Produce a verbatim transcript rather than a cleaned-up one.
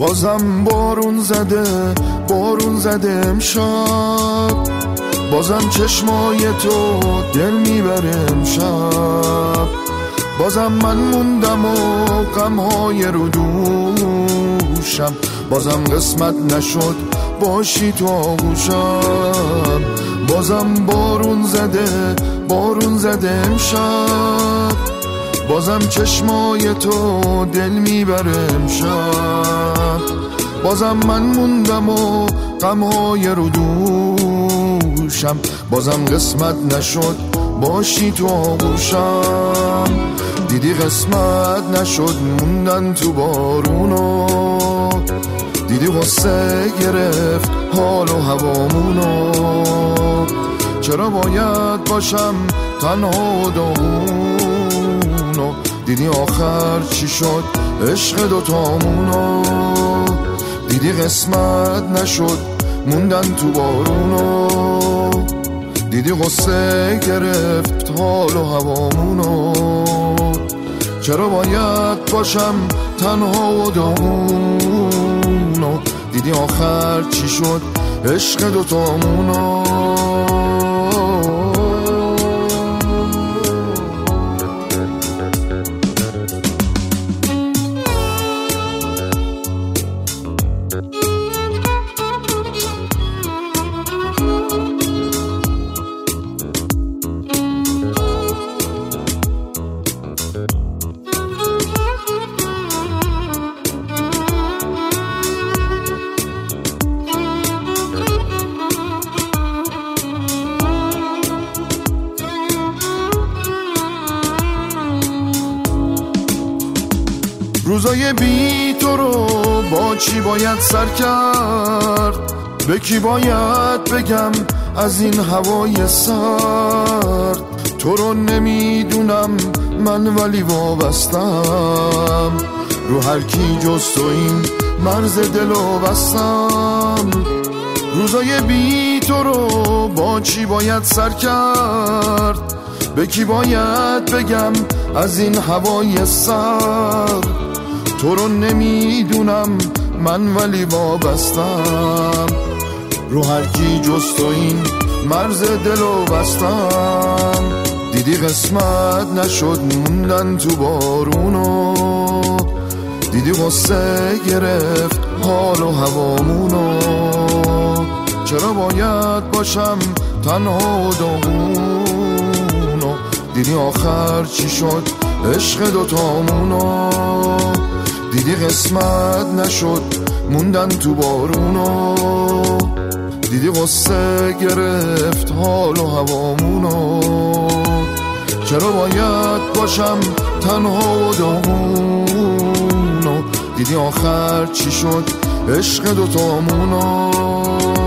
بازم بارون زده بارون زده امشب، بازم چشمای تو دل میبره امشب، بازم من موندم و غمهای رو دوشم، بازم قسمت نشد باشی تو آغوشم، بازم بارون زده بارون زده امشب، بازم چشمای تو دل میبره امشب، بازم من موندم و غمهای رو دوشم، بازم قسمت نشد باشی تو آغوشم، دیدی قسمت نشد موندن تو بارونو، دیدی غصه گرفت حال و هوامونو، چرا باید باشم تنها و داغونو، دیدی آخر چی شد عشق دوتامونو، دیدی قسمت نشد موندن تو بارونو، دیدی غصه گرفت حال و هوامونو، چرا باید باشم تنها و داغونو، دیدی آخر چی شد عشق دوتامونو. روزای بی تو رو با چی باید سر کرد، به کی باید بگم از این هوای سرد، تو رو نمیدونم من ولی وابستم، رو هر کی جز تو این مرز دلو بستم، روزای بی تو رو با چی باید سر کرد، به کی باید بگم از این هوای سرد، تو رو نمیدونم من ولی وابستم، رو هر کی جز تو این مرز دلو بستم، دیدی قسمت نشد موندن تو بارونو، دیدی غصه گرفت حال و هوامونو، چرا باید باشم تنها و داغونو، دیدی آخر چی شد عشق دوتامونو، دیدی قسمت نشد موندن تو بارونو، دیدی غصه گرفت حال و هوامونو، چرا باید باشم تنها و داغونو، دیدی آخر چی شد عشق دوتامونو.